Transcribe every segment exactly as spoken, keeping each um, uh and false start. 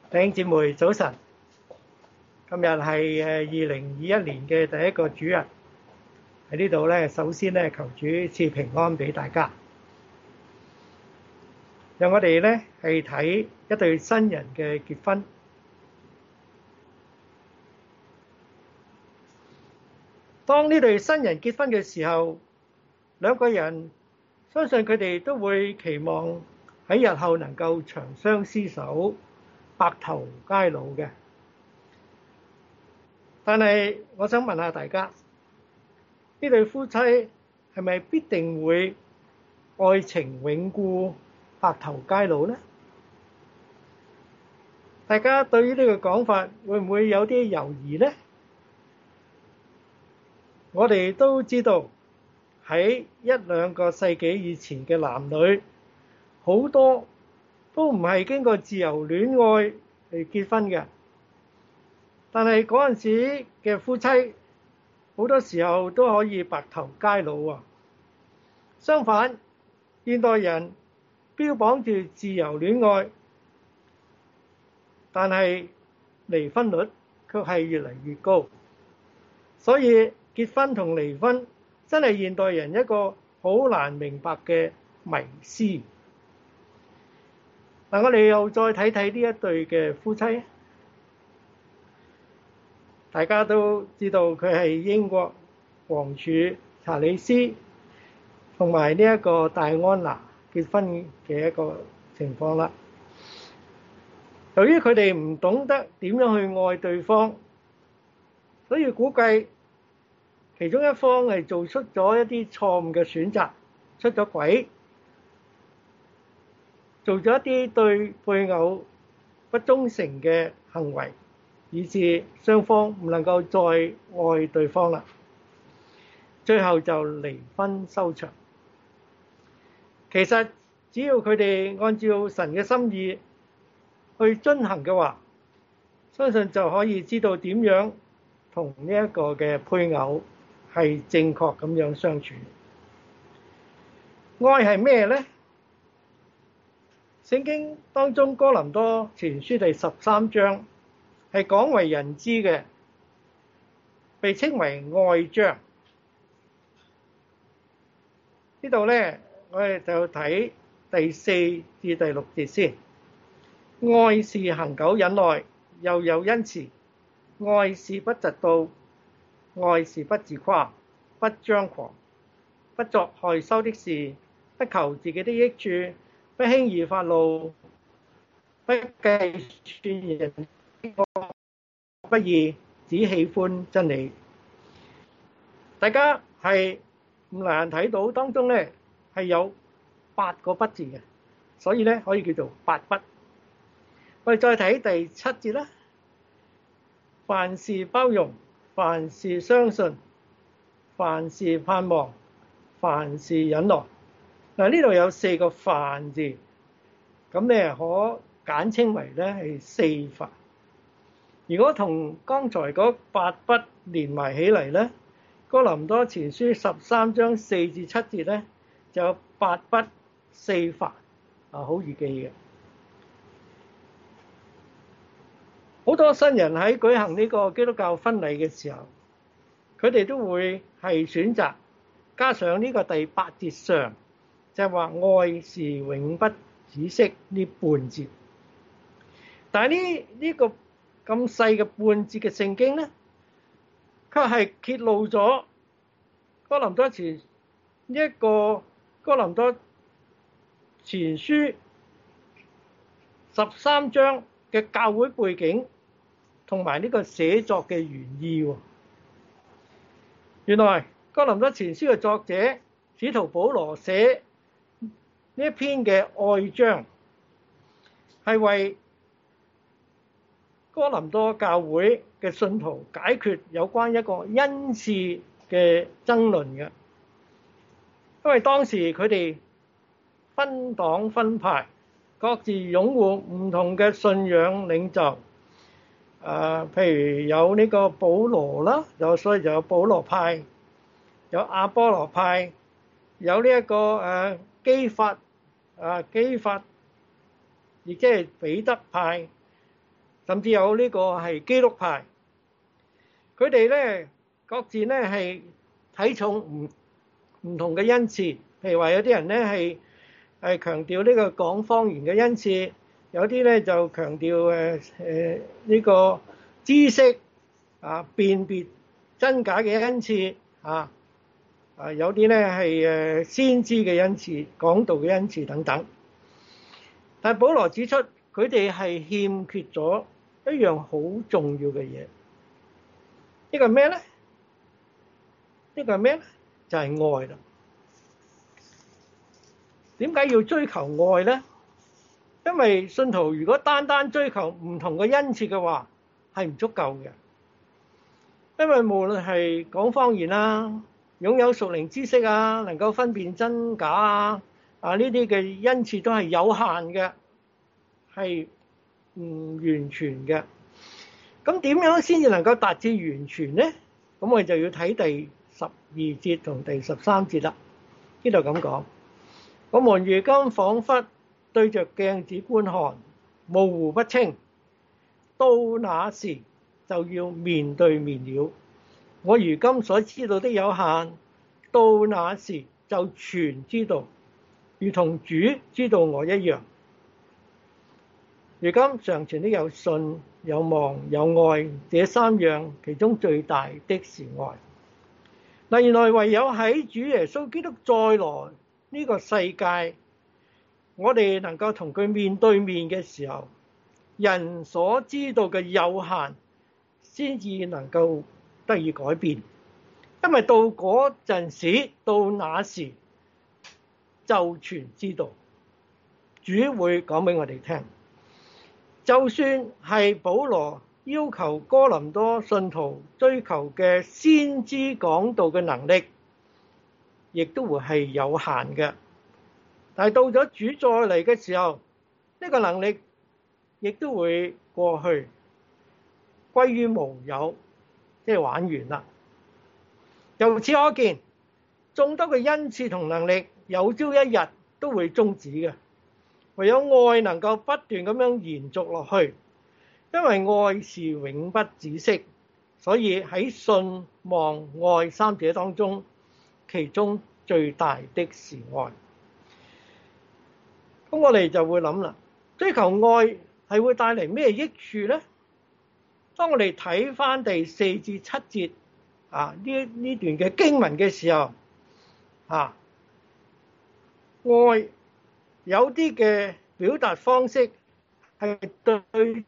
弟兄姊妹早晨，今日係誒二零二一年嘅第一個主日，喺呢度咧，首先咧求主賜平安俾大家。讓我哋咧係睇一對新人嘅結婚。當呢對新人結婚嘅時候，兩個人相信佢哋都會期望喺日後能夠長相廝守、白頭偕老嘅。但係我想問下大家，呢對夫妻係咪必定會愛情永固、白頭偕老呢？大家對於呢個講法會唔會有啲猶豫呢？我哋都知道喺一兩個世紀以前嘅男女，好多都唔係經過自由戀愛嚟結婚嘅。但係嗰陣時嘅夫妻，好多時候都可以白頭偕老啊。相反，現代人標榜住自由戀愛，但係離婚率卻係越嚟越高。所以結婚同離婚真係現代人一個好難明白嘅迷思。嗱，我哋又再睇睇呢一對嘅夫妻。大家都知道佢係英國王儲查理斯同埋呢一個戴安娜結婚嘅一個情況啦。由於佢哋唔懂得點樣去愛對方，所以估計其中一方係做出咗一啲錯誤嘅選擇，出咗軌，做咗一啲對配偶不忠誠嘅行為，以致雙方唔能夠再愛對方啦，最後就離婚收場。其實只要佢哋按照神嘅心意去遵行嘅話，相信就可以知道點樣同呢一個嘅配偶係正確咁樣相處。愛係咩呢？聖經當中哥林多前書第十三章係廣為人知嘅，被稱為愛章。呢度呢，我哋就睇第四至第六節先。愛是恆久忍耐，又有恩慈；愛是不嫉妒，愛是不自誇，不張狂，不作害羞的事，不求自己的益處，不輕易發怒，不計算人的惡不義，只喜歡真理。大家係唔難睇到當中咧係有八個不字嘅，所以咧可以叫做八不。我哋再睇第七節啦。凡事包容，凡事相信，凡事盼望，凡事忍耐。嗱，呢度有四個凡字，咁咧可簡稱為咧係四凡。如果同剛才嗰八不連埋起嚟咧，哥林多前書十三章四至七節咧就有八不四凡啊，好易記嘅。好多新人喺舉行呢個基督教婚禮嘅時候，佢哋都會係選擇加上呢個第八節上，就係話愛是永不止息呢半節。但係呢呢個咁細嘅半節嘅聖經咧，卻係揭露咗哥林多前呢一個哥林多前書十三章嘅教會背景同埋呢個寫作嘅原意喎。原來哥林多前書嘅作者使徒保羅寫呢一篇嘅愛章，係為哥林多教會嘅信徒解決有關一個恩賜嘅爭論嘅。因為當時佢哋分黨分派，各自擁護唔同嘅信仰領袖。啊，譬如有呢個保羅啦，有所以就有保羅派，有亞波羅派，有呢一個誒基法啊基法，亦即係彼得派。 甚至有呢個係基督派，佢哋咧各自咧係睇重唔唔同嘅恩賜。譬如話有啲人咧係係強調呢個講方言嘅恩賜，有啲咧就強調誒誒呢個知識啊辨別真假嘅恩賜啊啊有啲咧係誒先知嘅恩賜、講道嘅恩賜等等。但係保羅指出，佢哋係欠缺咗一樣好重要嘅嘢。呢個係咩咧？呢個係咩咧？就係愛啦。點解要追求愛咧？因為信徒如果單單追求唔同嘅恩賜嘅話，係唔足夠嘅。因為無論係講方言啊、擁有屬靈知識啊、能夠分辨真假啊，啊呢啲嘅恩賜都係有限嘅，係唔完全嘅。咁點樣先至能夠達至完全呢？咁我哋就要睇第十二節同第十三節啦。呢度咁講：我們如今彷彿對着鏡子觀看，模糊不清；到那時就要面對面了。我如今所知道的有限，到那時就全知道，如同主知道我一樣。如今常存的有信、有望、有愛，這三樣，其中最大的是愛。嗱，原來唯有喺主耶穌基督再來呢個世界，我哋能夠同佢面對面嘅時候，人所知道嘅有限，先至能夠得以改變。因為到嗰陣時，到那時就全知道，主會講俾我哋聽。就算係保羅要求哥林多信徒追求嘅先知講道嘅能力，亦都會係有限嘅。但係到咗主再嚟嘅時候，呢個能力亦都會過去，歸於無有，即係玩完啦。由此可見，眾多嘅恩賜同能力，有朝一日都會終止嘅。唯有愛能夠不斷咁樣延續落去，因為愛是永不止息，所以喺信望愛三者當中，其中最大的是愛。咁我哋就會諗啦，追求愛係會帶嚟咩益處呢？當我哋睇返第四至七節啊呢呢段嘅經文嘅時候，啊愛有啲嘅表達方式係對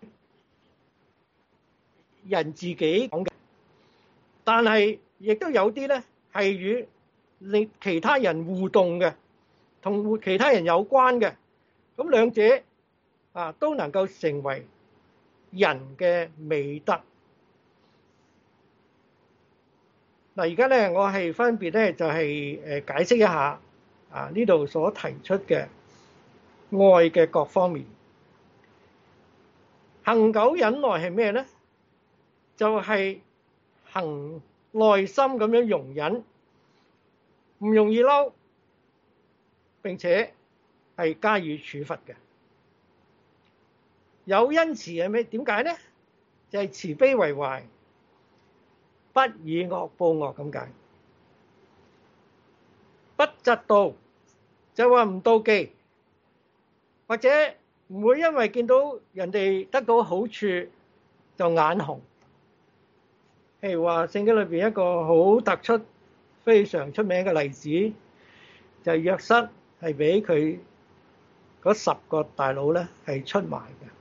人自己講嘅，但係亦都有啲咧係與令其他人互動嘅，同其他人有關嘅。咁兩者啊都能夠成為人嘅美德。嗱，而家咧我係分別咧就係誒解釋一下啊呢度所提出嘅愛嘅各方面。恒久忍耐係咩呢？就係恒耐心咁樣容忍，唔容易嬲，並且係加以處罰嘅。有恩慈係咩？點解呢？就係慈悲為懷，不以惡報惡咁解。不嫉妒就話唔妒忌，或者唔會因為見到人哋得到好處就眼紅。譬如話聖經裏邊一個好突出、非常出名嘅例子，就係約瑟係俾佢嗰十個大佬咧係出賣嘅。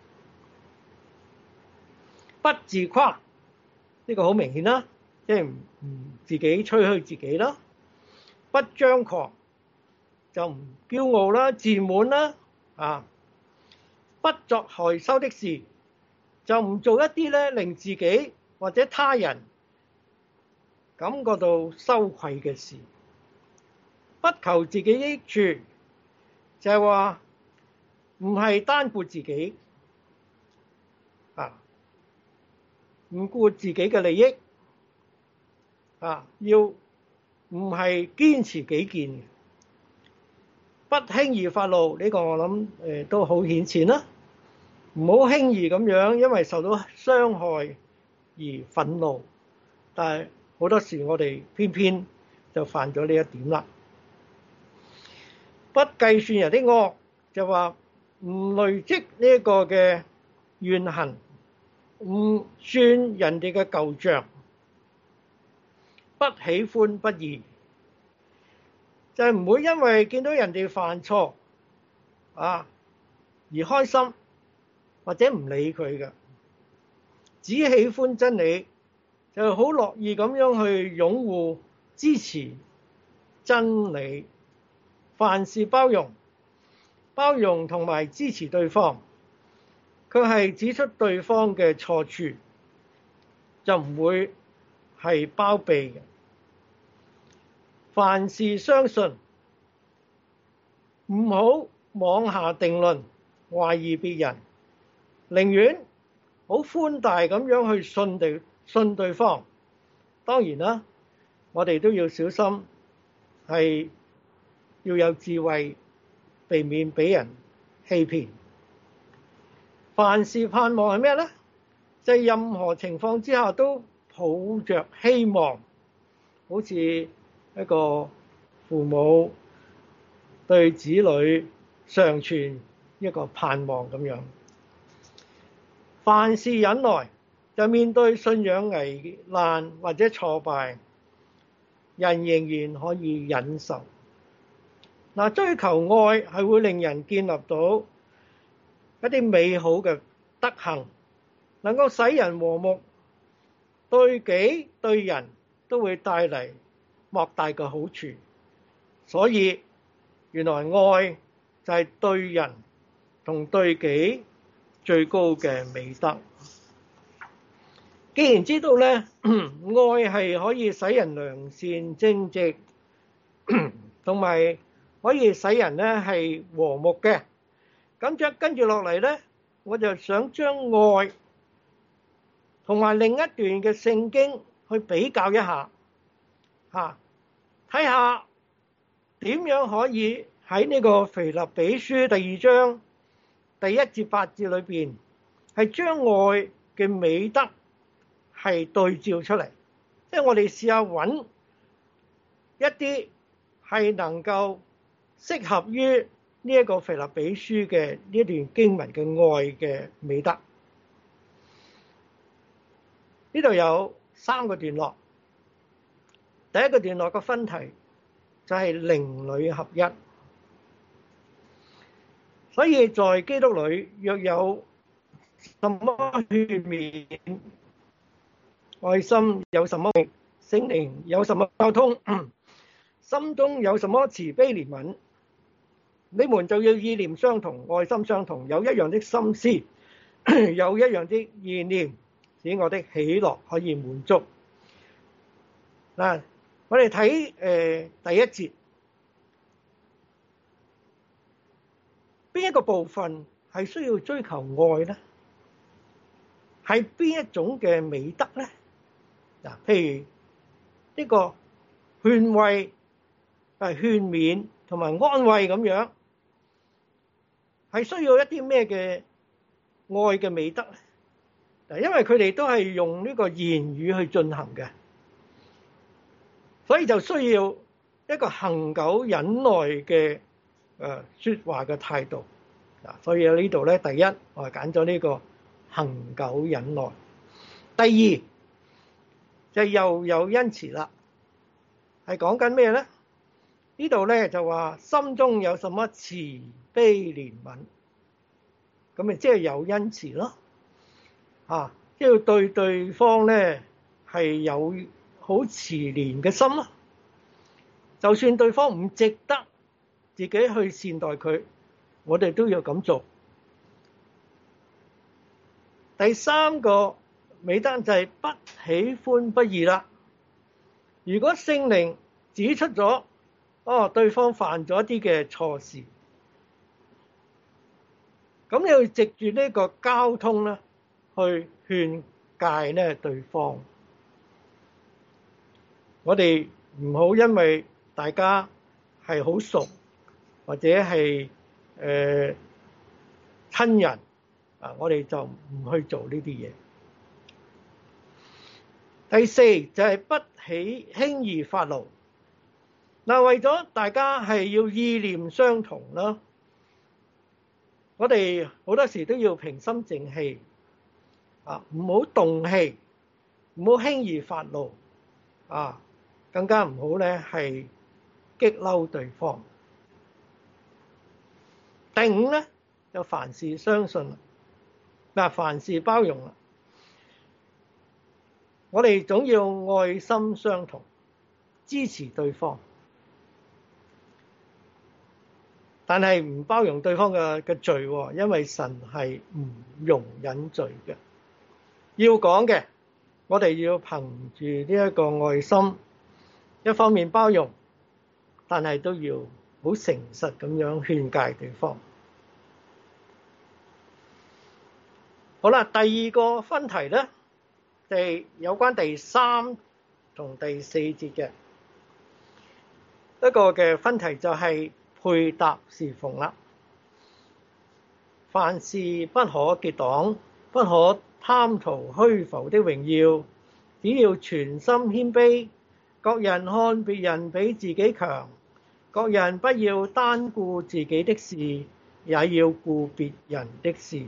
不自誇，呢個好明顯啦，即係唔唔自己吹噓自己啦。不張狂，就唔驕傲啦、自滿啦，啊！不作害羞的事，就唔做一啲咧令自己或者他人感覺到羞愧嘅事。不求自己益處，就係話唔係單顧自己，啊，唔顧自己嘅利益，啊，要唔係堅持己見。不輕易發怒，呢個我諗誒都好顯淺啦。 唔好輕易咁樣因為受到傷害而憤怒，但係好多時我哋偏偏就犯咗呢一點啦。不計算人的惡，就話唔累積呢一個嘅怨恨，唔算人哋嘅舊賬，不喜歡不義，就係唔會因為見到人哋犯錯啊而開心或者唔理佢嘅，只喜歡真理，就好樂意咁樣去擁護支持真理，凡事包容，包容同埋支持對方，佢係指出對方嘅錯處，就唔會係包庇嘅。凡事相信，唔好妄下定論，懷疑別人，寧願好寬大咁樣去信對信對方。當然啦，我哋都要小心，係要有智慧，避免俾人欺騙。凡事盼望係咩呢？就係任何情況之下都抱着希望，好似一個父母對子女常存一個盼望咁樣。凡事忍耐，就面對信仰危難或者挫敗，人仍然可以忍受。嗱，追求愛係會令人建立到一啲美好嘅德行，能夠使人和睦，對己對人都會帶嚟莫大嘅好處。所以原來愛就係對人同對己最高嘅美德。既然知道咧，愛係可以使人良善正直，同埋可以使人咧係和睦嘅，咁就跟住落嚟咧，我就想將愛同埋另一段嘅聖經去比較一下，嚇，睇下點樣可以喺呢個腓立比書第二章第一至八節裏邊，係將愛嘅美德係對照出嚟。即係我哋試下揾一啲係能夠適合於呢一個腓立比書嘅呢一段經文嘅愛嘅美德。呢度有三個段落。第一個段落嘅分題就係靈裏合一。所以在基督裏若有什麼勸勉，愛心有什麼，聖靈有什麼交通，心中有什麼慈悲憐憫，你們就要意念相同，愛心相同，有一樣的心思，有一樣的意念，使我的喜樂可以滿足。嗱，我哋睇誒第一節，邊一個部分係需要追求愛呢？係邊一種嘅美德呢？嗱，譬如呢個勸慰、係勸勉同埋安慰咁樣，係需要一啲咩嘅愛嘅美德呢？嗱，因為佢哋都係用呢個言語去進行嘅，所以就需要一個恆久忍耐嘅誒説話嘅態度。嗱，所以喺呢度咧，第一我係揀咗呢個恆久忍耐。第二就又有恩慈啦，係講緊咩咧？呢度咧就話心中有什麼慈悲憐憫，咁咪即係有恩慈咯。啊，即係對對方咧係有好慈憐嘅心咯。就算對方唔值得自己去善待佢，我哋都要咁做。第三個美德就係不喜歡不義啦。如果聖靈指出咗，哦，對方犯咗一啲嘅錯事，咁你要藉住呢個交通咧，去勸戒咧對方。我哋唔好因為大家係好熟，或者係誒親人， 啊，我哋就唔去做呢啲嘢。第四就係不起輕易發怒。嗱，為咗大家係要意念相同啦，我哋好多時都要平心靜氣，啊，唔好動氣，唔好輕易發怒，啊，更加唔好咧係激嬲對方。第五咧就凡事相信，嗱，凡事包容啦。我哋總要愛心相同，支持對方，但係唔包容對方嘅嘅罪，因為神係唔容忍罪嘅。要講嘅，我哋要憑住呢一個愛心，一方面包容，但係都要好誠實咁樣勸誡對方。好啦，第二個分題咧，係有關第三同第四節嘅一個嘅分題，就係配搭侍奉啦。凡事不可結黨，不可貪圖虛浮的榮耀，只要全心謙卑，各人看別人比自己強，各人不要單顧自己的事，也要顧別人的事。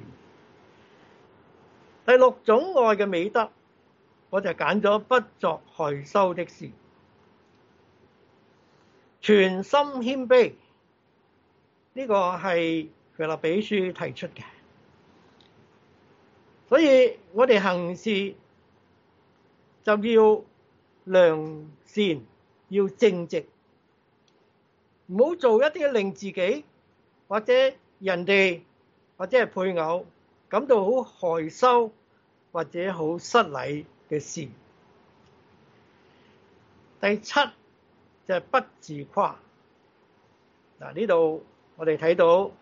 第六種愛嘅美德，我就揀咗不作害羞的事，全心謙卑。呢個係腓立比書提出嘅，所以我哋行事就要良善，要正直，唔好做一啲令自己或者人哋或者係配偶感到好害羞或者好失禮嘅事。第七就係不自誇。嗱，呢度我哋睇到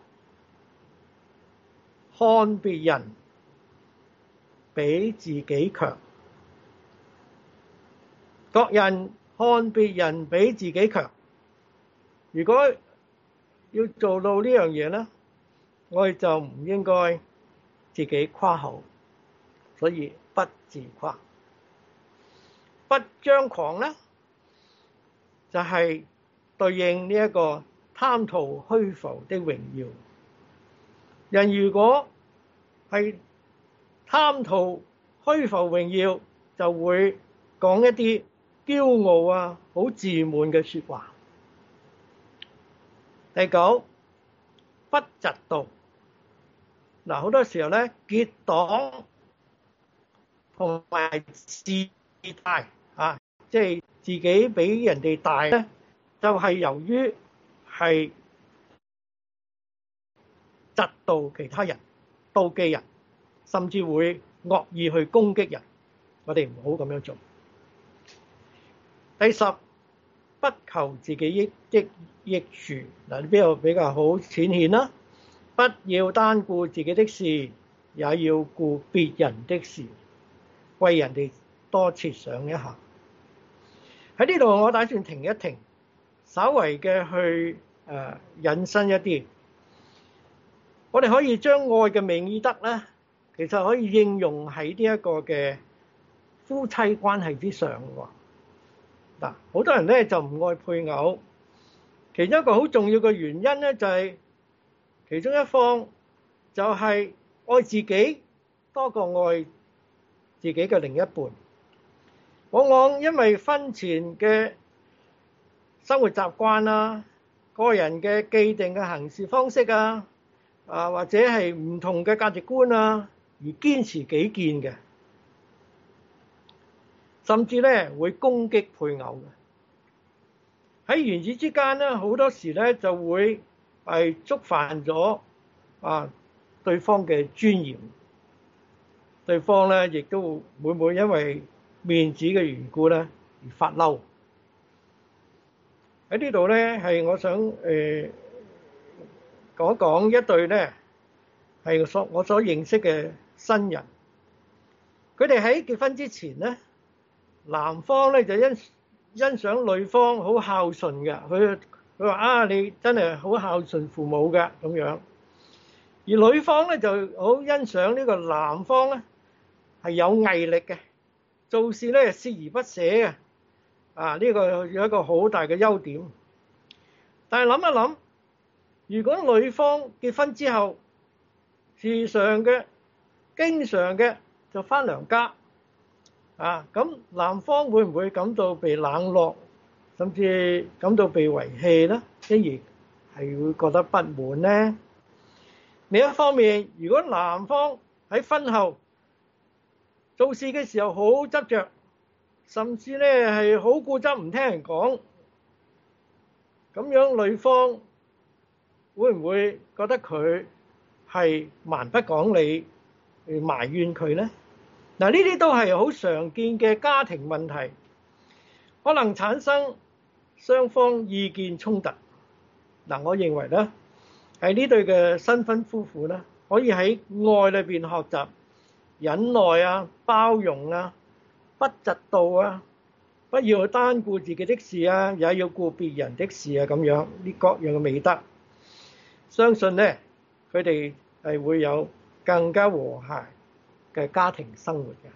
看別人比自己強，各人看別人比自己強。如果要做到呢樣嘢咧，我哋就唔應該自己誇口，所以不自誇。不張狂咧，就係對應呢一個貪圖虛浮的榮耀。人如果係貪圖虛浮榮耀，就會講一啲驕傲啊、好自滿嘅說話。第九，不嫉妒。嗱，好多時候咧，結黨同埋自大啊，即係自己比人哋大咧，就係由於係嫉妒其他人、妒忌人，甚至會惡意去攻擊人。我哋唔好咁樣做。第十，不求自己益益益處。嗱，呢個比較好淺顯啦。不要單顧自己的事，也要顧別人的事，為人哋多設想一下。喺呢度我打算停一停，稍微嘅去誒、呃、引申一啲。我哋可以將愛嘅美德咧，其實可以應用喺呢一個嘅夫妻關係之上喎。嗱，好多人咧就唔愛配偶，其中一個好重要嘅原因咧就係、是、其中一方就係愛自己多過愛自己嘅另一半。往往因為婚前嘅生活習慣啊、個人嘅既定嘅行事方式啊，啊或者係唔同嘅價值觀啊，而堅持己見嘅，甚至咧會攻擊配偶嘅。喺言語之間咧，好多時咧就會係觸犯咗啊對方嘅尊嚴，對方咧亦都會唔會因為面子嘅緣故咧而發嬲。喺呢度咧係我想誒講講一對咧係所我所認識嘅新人，佢哋喺結婚之前咧，男方咧就欣欣賞女方好孝順嘅，佢佢話啊，你真係好孝順父母嘅咁樣。 而女方咧就好欣賞呢個男方咧係有毅力嘅，做事咧鍥而不捨嘅。啊，呢個有一個好大嘅優點。但係諗一諗，如果女方結婚之後，時常嘅、經常嘅就返娘家，啊，咁男方會唔會感到被冷落，甚至感到被遺棄呢？因而係會覺得不滿呢？另一方面，如果男方喺婚後做事嘅時候好執着，甚至咧係好固執，唔聽人講，咁樣女方會唔會覺得佢係蠻不講理，埋怨佢呢？嗱，呢啲都係好常見嘅家庭問題，可能產生雙方意見衝突。嗱，我認為咧，喺呢對嘅新婚夫婦咧，可以喺愛裏邊學習忍耐啊、包容啊、不嫉妒啊，不要單顧自己的事啊，也要顧別人的事啊，咁樣呢各樣嘅美德，相信咧佢哋係會有更加和諧嘅家庭生活嘅。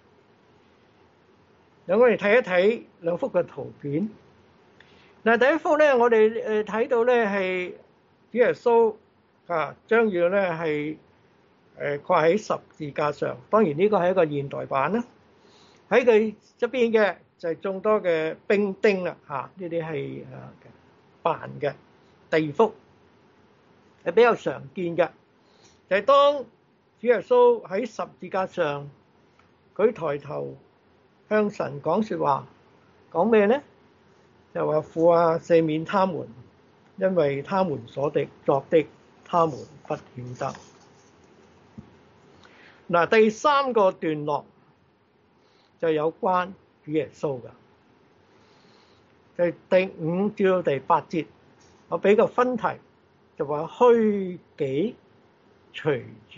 讓我哋睇一睇兩幅嘅圖片。嗱，第一幅咧，我哋誒睇到咧係主耶穌啊，將要咧係誒掛喺十字架上。當然呢個係一個現代版啦。喺佢側邊嘅就係眾多嘅兵丁啦，嚇呢啲係啊扮嘅。第二幅係比較常見嘅，就係當主耶穌喺十字架上，佢抬頭向神講説話，講咩呢？就話父啊，赦免他們，因為他們所的作的，他們不曉得。嗱，第三個段落就有關主耶穌嘅，就係第五至到第八節，我俾個分題，就話虛己隨主。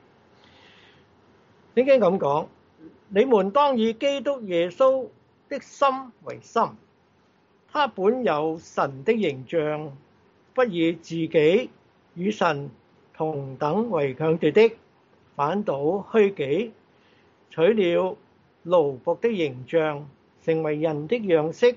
聖經咁講，你們當以基督耶穌的心為心。他本有神的形象，不以自己與神同等為強奪的，反倒虛己，取了奴僕的形象，成為人的樣式。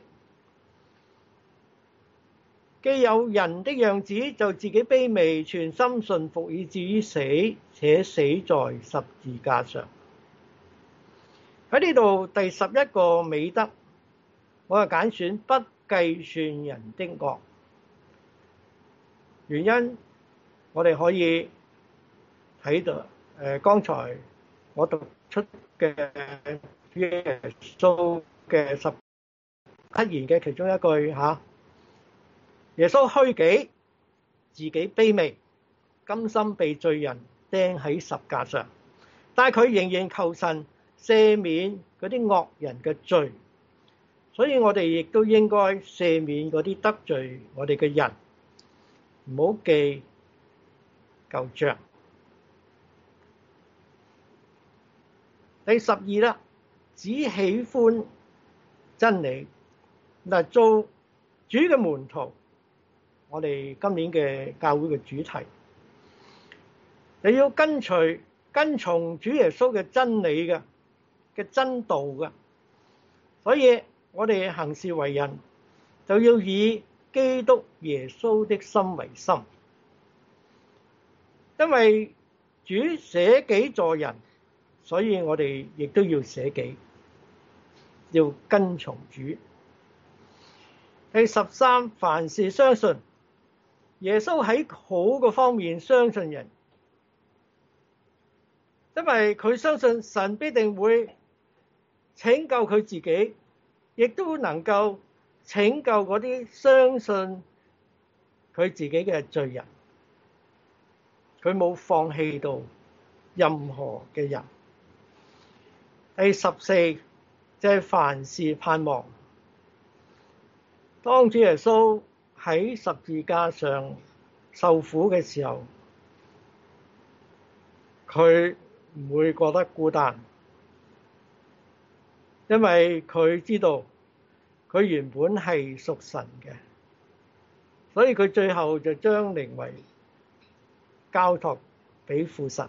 既有人的樣子，就自己卑微，全心順服，以至於死，且死在十字架上。喺呢度第十一個美德，我係揀選不計算人的惡。原因我哋可以睇到，誒，剛才我讀出嘅主耶穌嘅十七言嘅其中一句嚇，耶穌虛己，自己卑微，甘心被罪人釘喺十架上，但係佢仍然求神赦免嗰啲惡人嘅罪。所以我哋亦都應該赦免嗰啲得罪我哋嘅人，唔好記舊帳。第十二啦，只喜歡真理。嗱，做主嘅門徒，我哋今年嘅教會嘅主題，你要跟隨跟從主耶穌嘅真理嘅嘅真道嘅，所以我哋行事為人就要以基督耶穌的心為心，因為主捨己助人，所以我哋亦都要捨己，要跟從主。第十三，凡事相信。耶穌喺好個方面相信人，因為佢相信神必定會拯救佢自己，亦都能夠拯救嗰啲相信佢自己嘅罪人。佢冇放棄到任何嘅人。第十四，就係凡事盼望。當主耶穌喺十字架上受苦嘅時候，佢唔會覺得孤單，因為佢知道佢原本係屬神嘅，所以佢最後就將靈魂交託俾父神。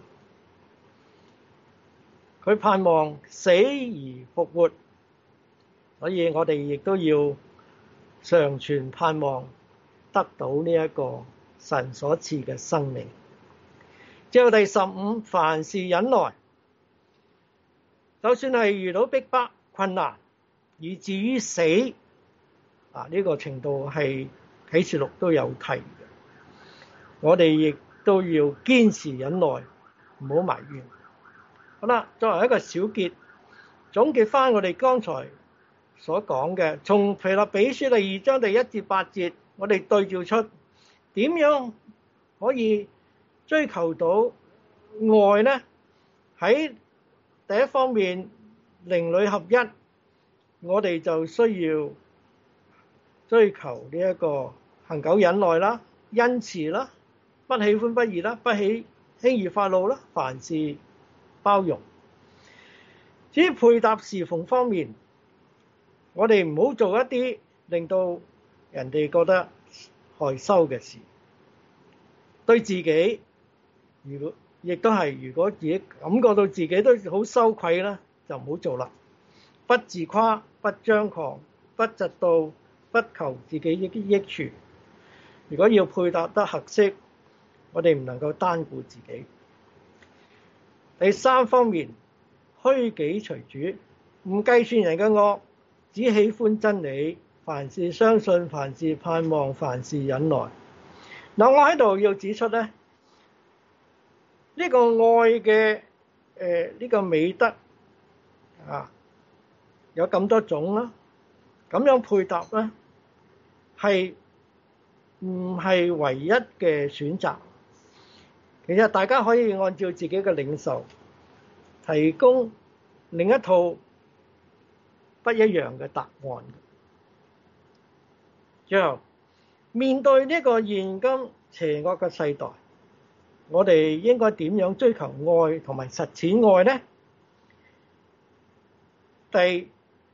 佢盼望死而復活，所以我哋亦都要常存盼望得到呢一個神所賜嘅生命。之後第十五，凡事忍耐，就算係遇到逼迫困難以至於死，啊呢、這個程度係啟示錄都有提嘅。我哋亦都要堅持忍耐，唔好埋怨。好啦，作為一個小結，總結翻我哋剛才所講嘅，從腓立比書第二章第一至八節，我哋對照出點樣可以追求到愛呢？喺第一方面，靈裡合一，我哋就需要追求呢一個恆久忍耐啦、恩慈啦、不喜歡不義啦、不喜輕易發怒啦、凡事包容。至於配搭侍奉方面，我哋唔好做一啲令到人哋覺得害羞嘅事。對自己，如果亦都係，如果自己感覺到自己都好羞愧啦，就唔好做啦。不自誇，不張狂，不嫉妒，不求自己益益處。如果要配搭得合適，我哋唔能夠單顧自己。第三方面，虛己隨主，唔計算人嘅惡，只喜歡真理，凡事相信，凡事盼望，凡事忍耐。嗱，我喺度要指出咧，呢個愛嘅誒呢個美德啊，有咁多種啦，咁樣配搭咧，係唔係唯一嘅選擇？其實大家可以按照自己嘅領受，提供另一套不一樣嘅答案。最後，面對呢個現今邪惡嘅世代，我哋應該點樣追求愛同埋實踐愛呢？第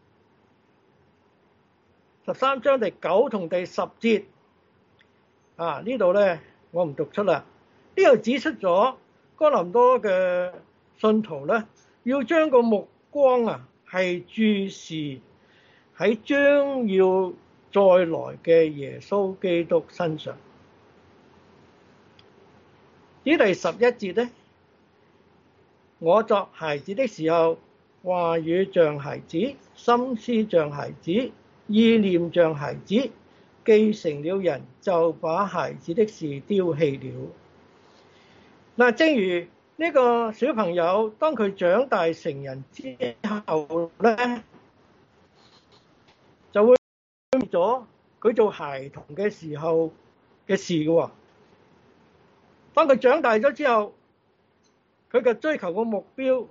十三章第九同第十節啊，呢度咧我唔讀出啦。呢度指出咗哥林多嘅信徒咧，要將個目光啊係注視喺將要再來嘅耶穌基督身上。呢第十一節咧，我作孩子的時候，話語像孩子，心思像孩子，意念像孩子，既成了人，就把孩子的事丟棄了。嗱，正如呢個小朋友，當佢長大成人之後咧，就會咗佢做孩童嘅時候嘅事嘅喎。當佢長大咗之後，佢嘅追求嘅目標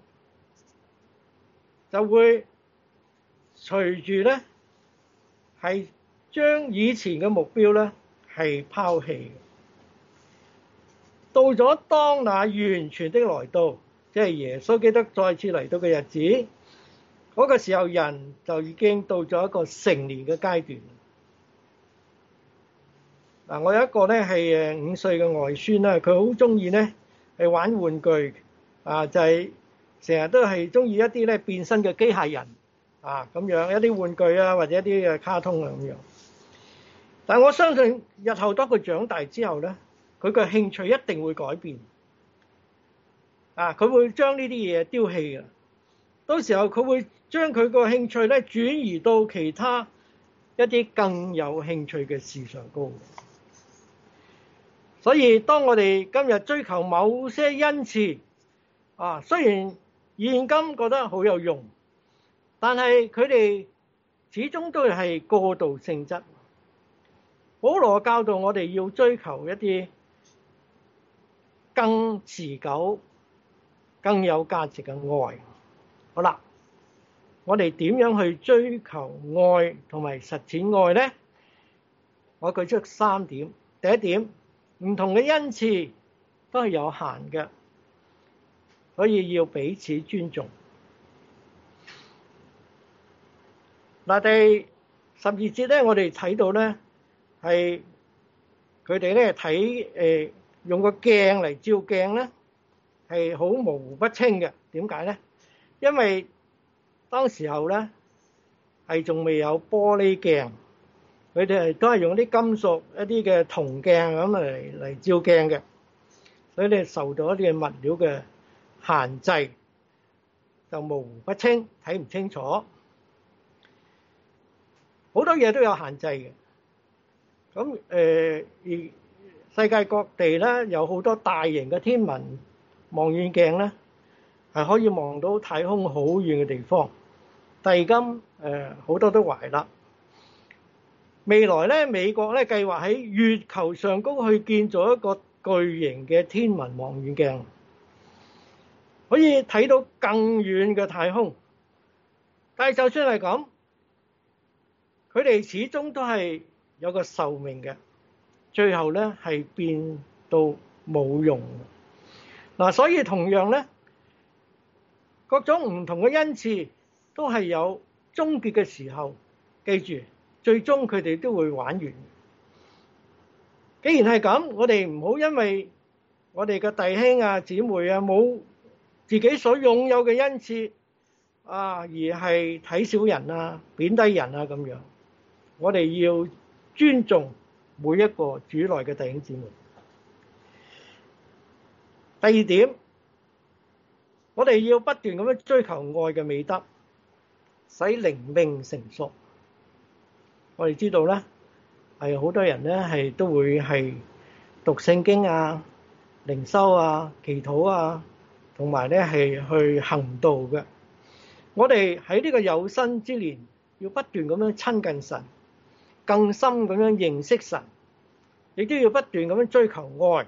就會隨住咧係將以前嘅目標咧係拋棄。到咗當那完全的來到，即係耶穌基督再次嚟到嘅日子，嗰、那個時候人就已經到咗一個成年嘅階段。嗱，我有一個咧係誒五歲嘅外孫啦，佢好中意咧係玩玩具啊，就係成日都係中意一啲咧變身嘅機械人啊咁樣，一啲玩具啊或者一啲嘅卡通啊咁樣。但我相信日後當佢長大之後咧，佢嘅興趣一定會改變，啊！佢會將呢啲嘢丟棄嘅。到時候佢會將佢個興趣咧轉移到其他一啲更有興趣嘅事上高。所以當我哋今日追求某些恩賜，啊，雖然現今覺得好有用，但係佢哋始終都係過渡性質。保羅教導我哋要追求一啲更持久、更有價值嘅愛。好啦，我哋點樣去追求愛同埋實踐愛呢？我舉出三點。第一點，唔同嘅恩賜都係有限嘅，所以要彼此尊重。嗱，第十二節咧，我哋睇到咧係佢哋咧睇誒用個鏡嚟照鏡咧， 係好模糊不清嘅。點解呢？因為當時候呢係仲未有玻璃鏡，佢哋係都係用啲金屬一啲嘅銅鏡咁嚟嚟照鏡嘅，所以你受到一啲嘅物料嘅限制，就模糊不清，睇唔清楚。好多嘢都有限制嘅。咁誒，而世界各地咧有好多大型嘅天文望遠鏡咧，係可以望到太空好遠嘅地方。但係今誒好多都壞啦。未來咧，美國咧計劃喺月球上高去建造一個巨型嘅天文望遠鏡，可以睇到更遠嘅太空。但係就算係咁，佢哋始終都係有個壽命嘅，最後咧係變到冇用。嗱，所以同樣咧，各種唔同嘅恩賜都係有終結嘅時候。記住，最終佢哋都會玩完。既然係咁，我哋唔好因為我哋嘅弟兄啊、姊妹啊冇自己所擁有嘅恩賜啊，而係睇小人啊、貶低人啊咁樣。我哋要尊重每一個主內嘅弟兄姊妹。第二點，我哋要不斷咁樣追求愛嘅美德，使靈命成熟。我哋知道咧，係好多人咧係都會係讀聖經啊、靈修啊、祈禱啊，同埋咧係去行道嘅。我哋喺呢個有生之年，要不斷咁樣親近神，更深咁樣認識神，亦都要不斷咁樣追求愛，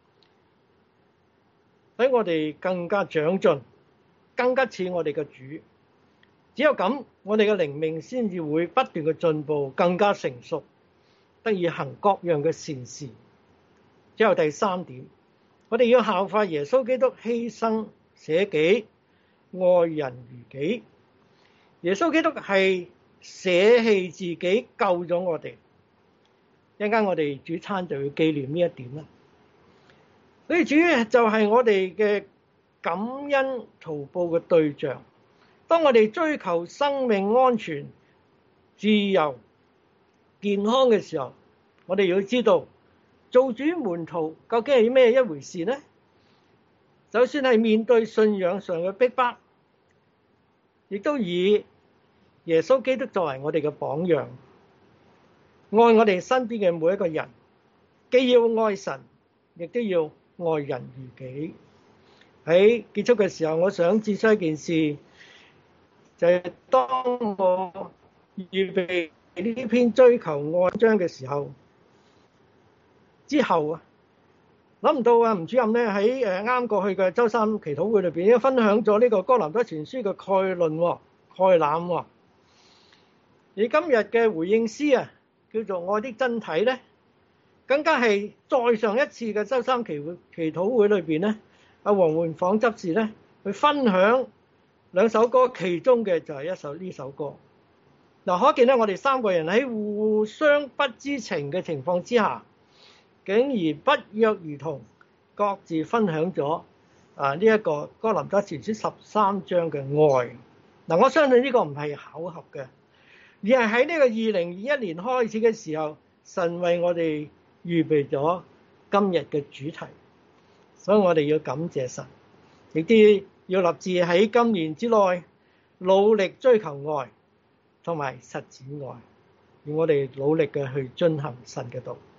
使我哋更加長進，更加似我哋嘅主。只有咁，我哋嘅靈命先至會不斷嘅進步，更加成熟，得以行各樣嘅善事。之後第三點，我哋要效法耶穌基督犧牲捨己，愛人如己。耶穌基督係捨棄自己救咗我哋。一陣間我哋主餐就要紀念呢一點啦。所以主就係我哋嘅感恩圖報嘅對象。當我哋追求生命安全、自由、健康嘅時候，我哋要知道做主門徒究竟係咩一回事呢？就算係面對信仰上嘅逼迫，亦都以耶穌基督作為我哋嘅榜樣，愛我哋身邊嘅每一個人，既要愛神，亦都要愛人如己。喺結束嘅時候，我想指出一件事。就係當我預備呢篇追求愛章嘅時候，之後啊，諗唔到啊，吳主任咧喺誒啱過去嘅週三祈禱會裏邊，已經分享咗呢個哥林多前書嘅概論喎、概覽喎。而今日嘅回應詩啊，叫做愛的真體咧，更加係再上一次嘅週三祈會祈禱會裏邊咧，阿黃煥訪執事咧去分享兩首歌，其中嘅就係一首呢首歌。嗱，可見咧，我哋三個人喺互相不知情嘅情況之下，竟然不約而同，各自分享咗啊呢一個哥林多前書十三章嘅愛。嗱，我相信呢個唔係巧合嘅，而係喺呢個二零二一年開始嘅時候，神為我哋預備咗今日嘅主題，所以我哋要感謝神，亦都要立志喺今年之內努力追求愛同埋實踐愛，而我哋努力嘅去遵行神嘅道。